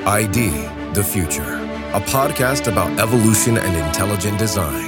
ID the Future, a podcast about evolution and intelligent design.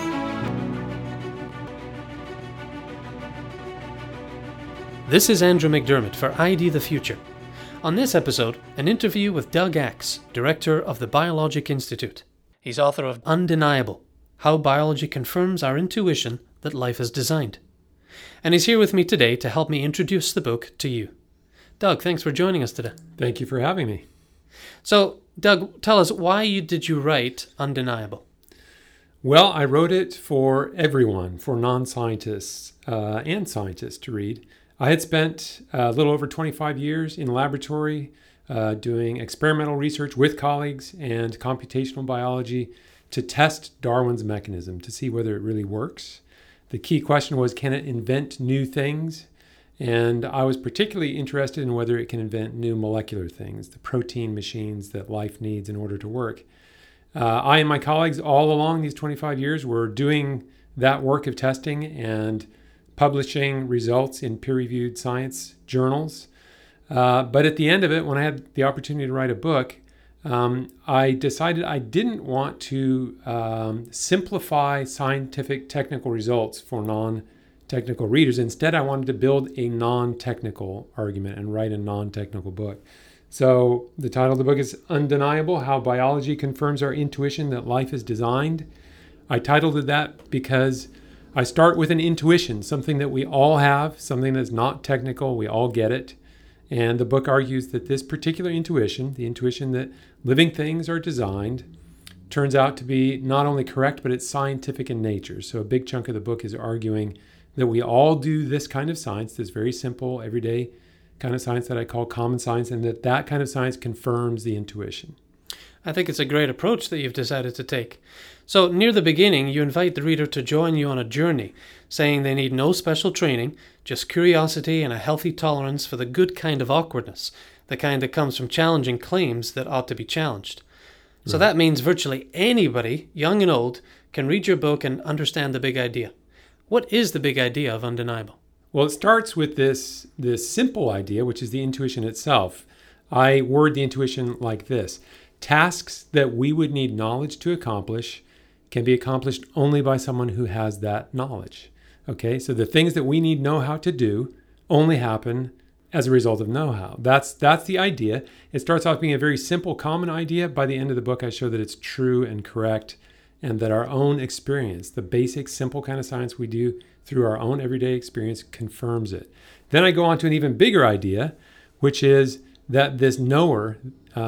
This is Andrew McDermott for ID the Future. On this episode, an interview with Doug Axe, director of the Biologic Institute. He's author of Undeniable: How Biology Confirms Our Intuition That Life is Designed. And he's here with me today to help me introduce the book to you. Doug, thanks for joining us today. Thank you for having me. So, Doug, tell us, why did you write Undeniable? Well, I wrote it for everyone, for non-scientists and scientists to read. I had spent a little over 25 years in laboratory doing experimental research with colleagues and computational biology to test Darwin's mechanism to see whether it really works. The key question was, can it invent new things? And I was particularly interested in whether it can invent new molecular things, the protein machines that life needs in order to work. I and my colleagues all along these 25 years were doing that work of testing and publishing results in peer-reviewed science journals. But at the end of it, when I had the opportunity to write a book, I decided I didn't want to simplify scientific technical results for non-technical readers. Instead, I wanted to build a non-technical argument and write a non-technical book. So the title of the book is Undeniable: How Biology Confirms Our Intuition That Life is Designed. I titled it that because I start with an intuition, something that we all have, something that's not technical, we all get it. And the book argues that this particular intuition, the intuition that living things are designed, turns out to be not only correct, but it's scientific in nature. So a big chunk of the book is arguing that we all do this kind of science, this very simple, everyday kind of science that I call common science, and that kind of science confirms the intuition. I think it's a great approach that you've decided to take. So near the beginning, you invite the reader to join you on a journey, saying they need no special training, just curiosity and a healthy tolerance for the good kind of awkwardness, the kind that comes from challenging claims that ought to be challenged. So that means virtually anybody, young and old, can read your book and understand the big idea. What is the big idea of Undeniable? Well, it starts with this simple idea, which is the intuition itself. I word the intuition like this: tasks that we would need knowledge to accomplish can be accomplished only by someone who has that knowledge. Okay, so the things that we need know-how to do only happen as a result of know-how. That's the idea. It starts off being a very simple, common idea. By the end of the book, I show that it's true and correct, and that our own experience, the basic, simple kind of science we do through our own everyday experience, confirms it. Then I go on to an even bigger idea, which is that this knower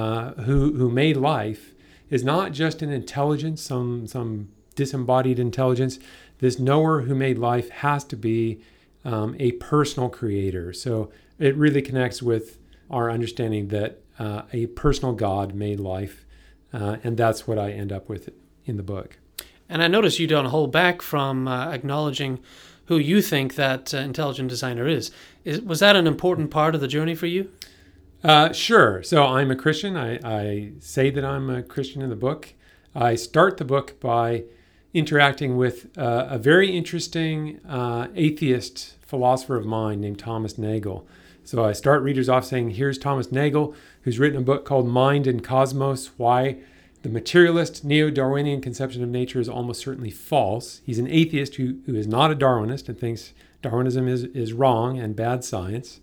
who made life is not just an intelligence, some disembodied intelligence. This knower who made life has to be a personal creator. So it really connects with our understanding that a personal God made life, and that's what I end up with in the book. And I notice you don't hold back from acknowledging who you think that intelligent designer is. Was that an important part of the journey for you? Sure. So I'm a Christian. I say that I'm a Christian in the book. I start the book by interacting with a very interesting atheist philosopher of mind named Thomas Nagel. So I start readers off saying, here's Thomas Nagel, who's written a book called Mind and Cosmos: Why the Materialist Neo-Darwinian Conception of Nature is Almost Certainly False. He's an atheist who is not a Darwinist and thinks Darwinism is wrong and bad science.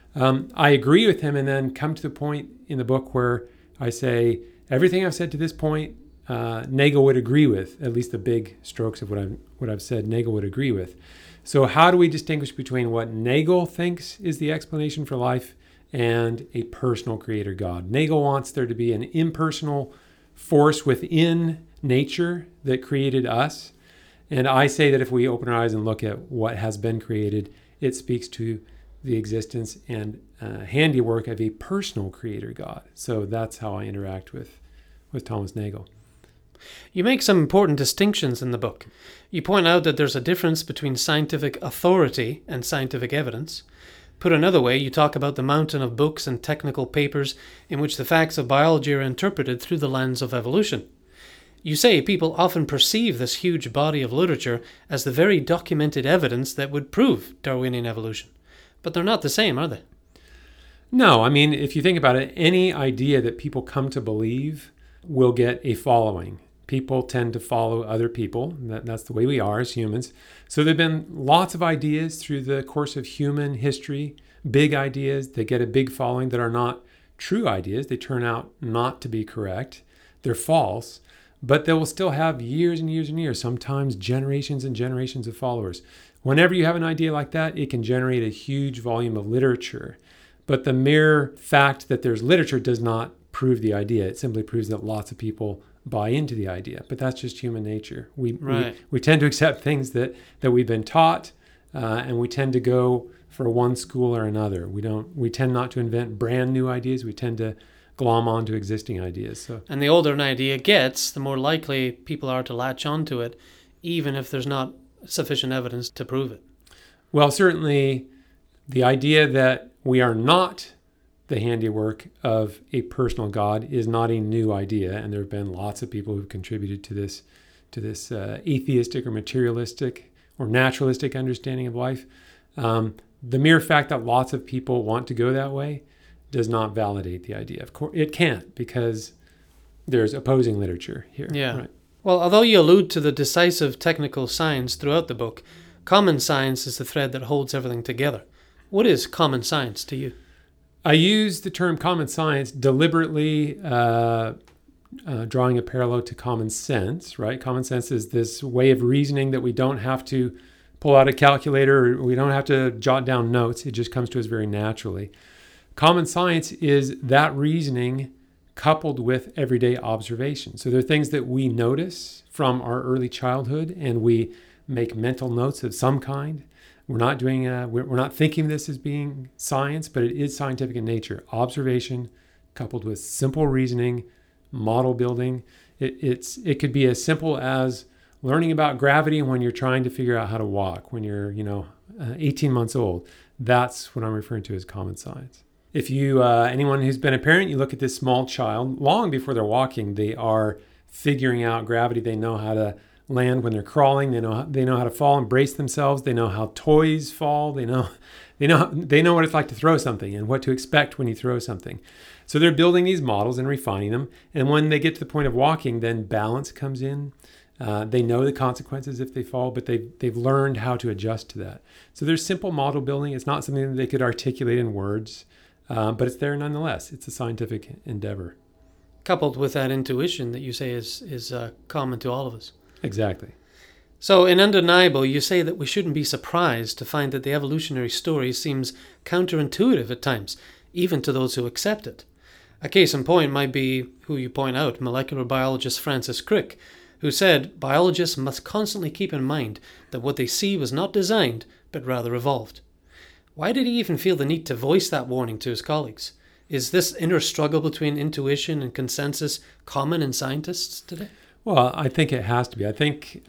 I agree with him, and then come to the point in the book where I say everything I've said to this point, Nagel would agree with. At least the big strokes of what I've said, Nagel would agree with. So how do we distinguish between what Nagel thinks is the explanation for life and a personal creator God? Nagel wants there to be an impersonal force within nature that created us. And I say that if we open our eyes and look at what has been created, it speaks to the existence and handiwork of a personal creator God. So that's how I interact with Thomas Nagel. You make some important distinctions in the book. You point out that there's a difference between scientific authority and scientific evidence. Put another way, you talk about the mountain of books and technical papers in which the facts of biology are interpreted through the lens of evolution. You say people often perceive this huge body of literature as the very documented evidence that would prove Darwinian evolution. But they're not the same, are they? No, I mean, if you think about it, any idea that people come to believe will get a following. People tend to follow other people. That's the way we are as humans. So there have been lots of ideas through the course of human history, big ideas that get a big following that are not true ideas. They turn out not to be correct. They're false, but they will still have years and years and years, sometimes generations and generations of followers. Whenever you have an idea like that, it can generate a huge volume of literature. But the mere fact that there's literature does not prove the idea. It simply proves that lots of people buy into the idea. But that's just human nature. We tend to accept things that we've been taught, and we tend to go for one school or another. We tend not to invent brand new ideas. We tend to glom onto existing ideas. So. And the older an idea gets, the more likely people are to latch onto it, even if there's not sufficient evidence to prove it. Well, certainly the idea that we are not the handiwork of a personal God is not a new idea, and there have been lots of people who've contributed to this atheistic or materialistic or naturalistic understanding of life. The mere fact that lots of people want to go that way does not validate the idea. Of course, it can't, because there's opposing literature here. Yeah. Right. Well, although you allude to the decisive technical science throughout the book, common science is the thread that holds everything together. What is common science to you? I use the term common science deliberately, drawing a parallel to common sense, right? Common sense is this way of reasoning that we don't have to pull out a calculator, or we don't have to jot down notes. It just comes to us very naturally. Common science is that reasoning coupled with everyday observation. So there are things that we notice from our early childhood, and we make mental notes of some kind. We're not thinking this as being science, but it is scientific in nature. Observation coupled with simple reasoning, model building. It could be as simple as learning about gravity when you're trying to figure out how to walk when you're 18 months old. That's what I'm referring to as common science. If you anyone who's been a parent, you look at this small child, long before they're walking, they are figuring out gravity. They know how to land when they're crawling. They know how to fall and brace themselves. They know how toys fall. They know what it's like to throw something and what to expect when you throw something. So they're building these models and refining them. And when they get to the point of walking, then balance comes in. They know the consequences if they fall, but they've learned how to adjust to that. So there's simple model building. It's not something that they could articulate in words, but it's there nonetheless. It's a scientific endeavor. Coupled with that intuition that you say is common to all of us. Exactly. So in Undeniable, you say that we shouldn't be surprised to find that the evolutionary story seems counterintuitive at times, even to those who accept it. A case in point might be who you point out, molecular biologist Francis Crick, who said biologists must constantly keep in mind that what they see was not designed, but rather evolved. Why did he even feel the need to voice that warning to his colleagues? Is this inner struggle between intuition and consensus common in scientists today? Well, I think it has to be. I think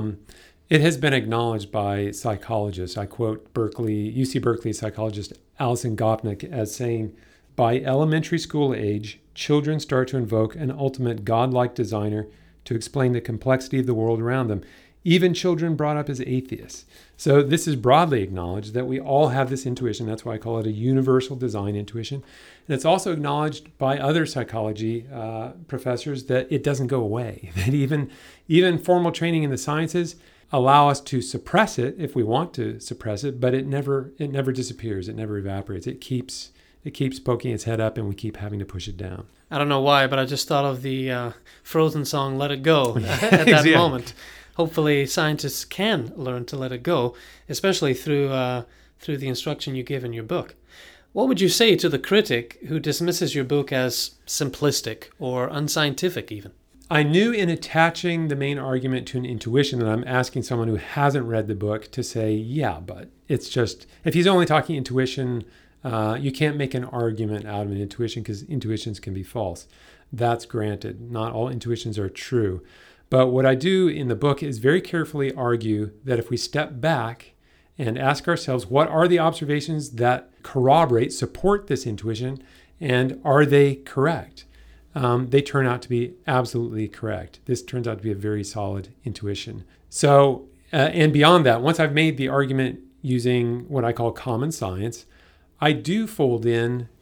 it has been acknowledged by psychologists. I quote UC Berkeley psychologist Alison Gopnik as saying, by elementary school age, children start to invoke an ultimate godlike designer to explain the complexity of the world around them, even children brought up as atheists. So this is broadly acknowledged that we all have this intuition. That's why I call it a universal design intuition. And it's also acknowledged by other psychology professors that it doesn't go away, that even formal training in the sciences allow us to suppress it if we want to suppress it, but it never disappears. It never evaporates. It keeps poking its head up, and we keep having to push it down. I don't know why, but I just thought of the Frozen song "Let It Go" at that moment. Hopefully, scientists can learn to let it go, especially through the instruction you give in your book. What would you say to the critic who dismisses your book as simplistic or unscientific even? I knew in attaching the main argument to an intuition that I'm asking someone who hasn't read the book to say, yeah, but it's just, if he's only talking intuition, you can't make an argument out of an intuition because intuitions can be false. That's granted. Not all intuitions are true. But what I do in the book is very carefully argue that if we step back and ask ourselves, what are the observations that corroborate, support this intuition, and are they correct? They turn out to be absolutely correct. This turns out to be a very solid intuition. So, and beyond that, once I've made the argument using what I call common science, I do fold in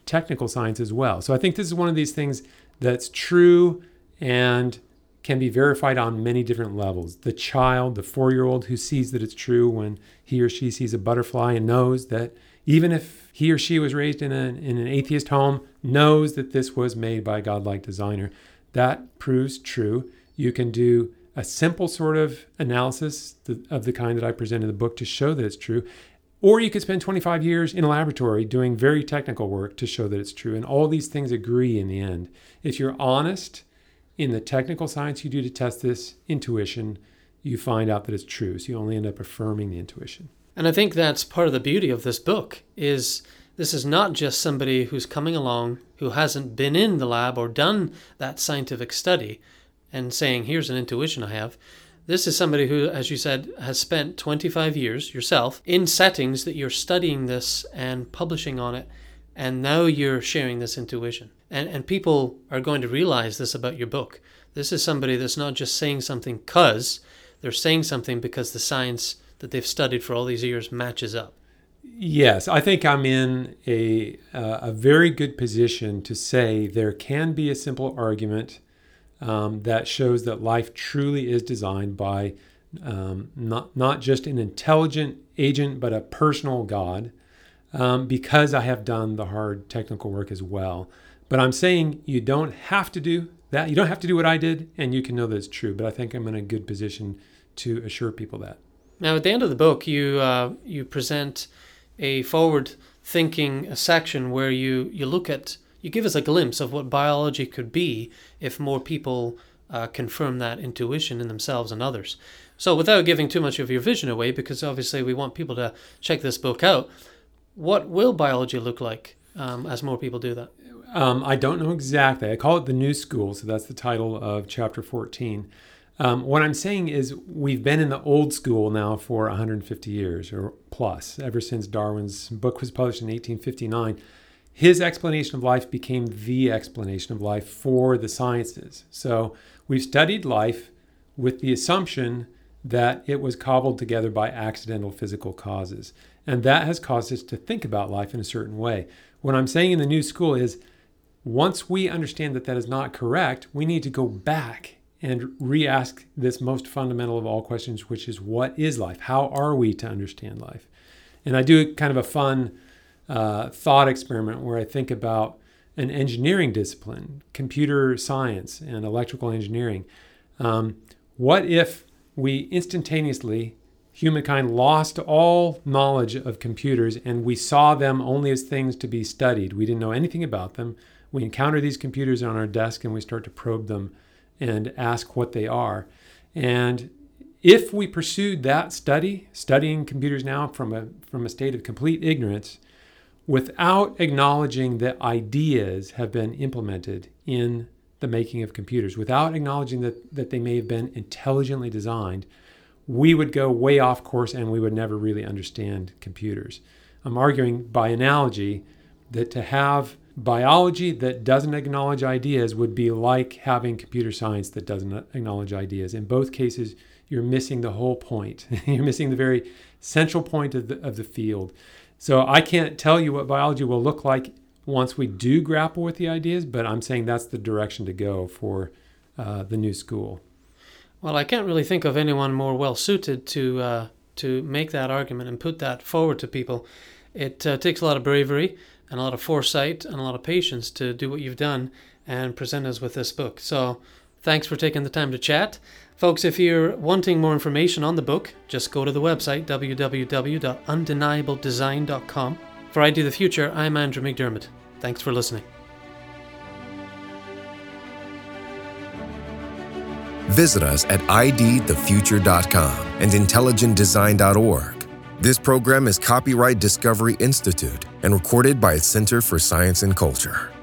technical science as well. So I think this is one of these things that's true and can be verified on many different levels. The child, the 4-year-old who sees that it's true when he or she sees a butterfly and knows that even if he or she was raised in an atheist home, knows that this was made by a godlike designer. That proves true. You can do a simple sort of analysis of the kind that I present in the book to show that it's true. Or you could spend 25 years in a laboratory doing very technical work to show that it's true. And all these things agree in the end. If you're honest in the technical science you do to test this intuition, you find out that it's true. So you only end up affirming the intuition. And I think that's part of the beauty of this book, is this is not just somebody who's coming along who hasn't been in the lab or done that scientific study and saying, here's an intuition I have. This is somebody who, as you said, has spent 25 years yourself in settings that you're studying this and publishing on it, and now you're sharing this intuition. And people are going to realize this about your book. This is somebody that's not just saying something because they're saying something because the science that they've studied for all these years matches up. Yes, I think I'm in a very good position to say there can be a simple argument that shows that life truly is designed by not just an intelligent agent, but a personal God, because I have done the hard technical work as well. But I'm saying you don't have to do that. You don't have to do what I did, and you can know that it's true. But I think I'm in a good position to assure people that. Now, at the end of the book, you present a forward-thinking section where you give us a glimpse of what biology could be if more people confirm that intuition in themselves and others. So without giving too much of your vision away, because obviously we want people to check this book out, what will biology look like as more people do that? I don't know exactly. I call it the New School, so that's the title of chapter 14. What I'm saying is we've been in the old school now for 150 years or plus, ever since Darwin's book was published in 1859. His explanation of life became the explanation of life for the sciences. So we've studied life with the assumption that it was cobbled together by accidental physical causes. And that has caused us to think about life in a certain way. What I'm saying in the New School is once we understand that that is not correct, we need to go back and re-ask this most fundamental of all questions, which is, what is life? How are we to understand life? And I do kind of a fun thought experiment where I think about an engineering discipline, computer science and electrical engineering. What if we instantaneously, humankind lost all knowledge of computers and we saw them only as things to be studied? We didn't know anything about them. We encounter these computers on our desk and we start to probe them and ask what they are. And if we pursued that studying computers now from a state of complete ignorance, without acknowledging that ideas have been implemented in the making of computers, without acknowledging that they may have been intelligently designed, we would go way off course and we would never really understand computers. I'm arguing by analogy that to have biology that doesn't acknowledge ideas would be like having computer science that doesn't acknowledge ideas. In both cases, you're missing the whole point. You're missing the very central point of the field. So I can't tell you what biology will look like once we do grapple with the ideas, but I'm saying that's the direction to go for the New School. Well, I can't really think of anyone more well-suited to make that argument and put that forward to people. It takes a lot of bravery and a lot of foresight and a lot of patience to do what you've done and present us with this book. So thanks for taking the time to chat. Folks, if you're wanting more information on the book, just go to the website, www.undeniabledesign.com. For ID the Future, I'm Andrew McDermott. Thanks for listening. Visit us at idthefuture.com and intelligentdesign.org. This program is copyright Discovery Institute and recorded by its Center for Science and Culture.